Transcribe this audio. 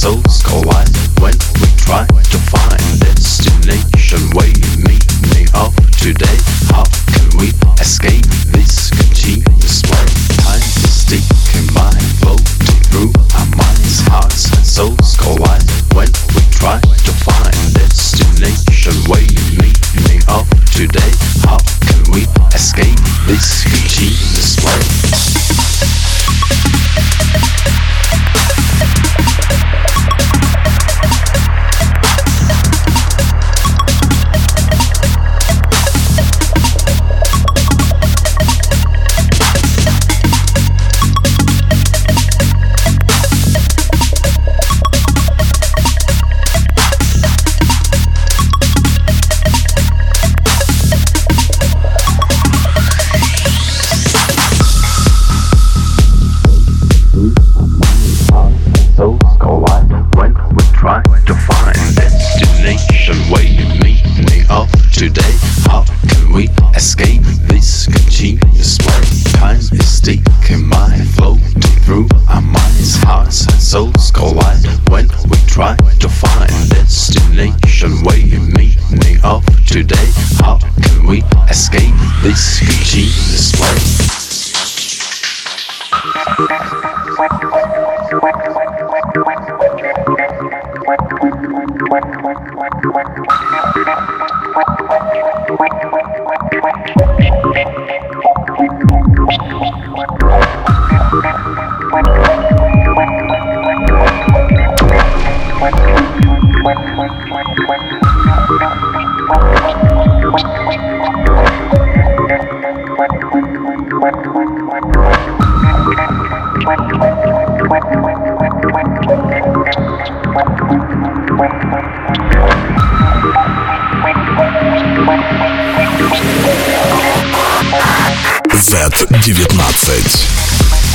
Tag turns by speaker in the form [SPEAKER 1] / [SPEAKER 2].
[SPEAKER 1] souls collide when we try to find destination. Where you meet me up today. How can we escape this continuous play? Time is ticking by, floating through our minds. Hearts and souls collide when we try to find destination. Where you meet me up today. How can we escape this continuous play? Souls collide when we try to find destination. Where you meet me up today. How can we escape this continuous play? Time is ticking by, floating through our minds. Hearts and souls collide when we try to find destination. Where you meet me up today. How can we escape this continuous play?
[SPEAKER 2] Z19.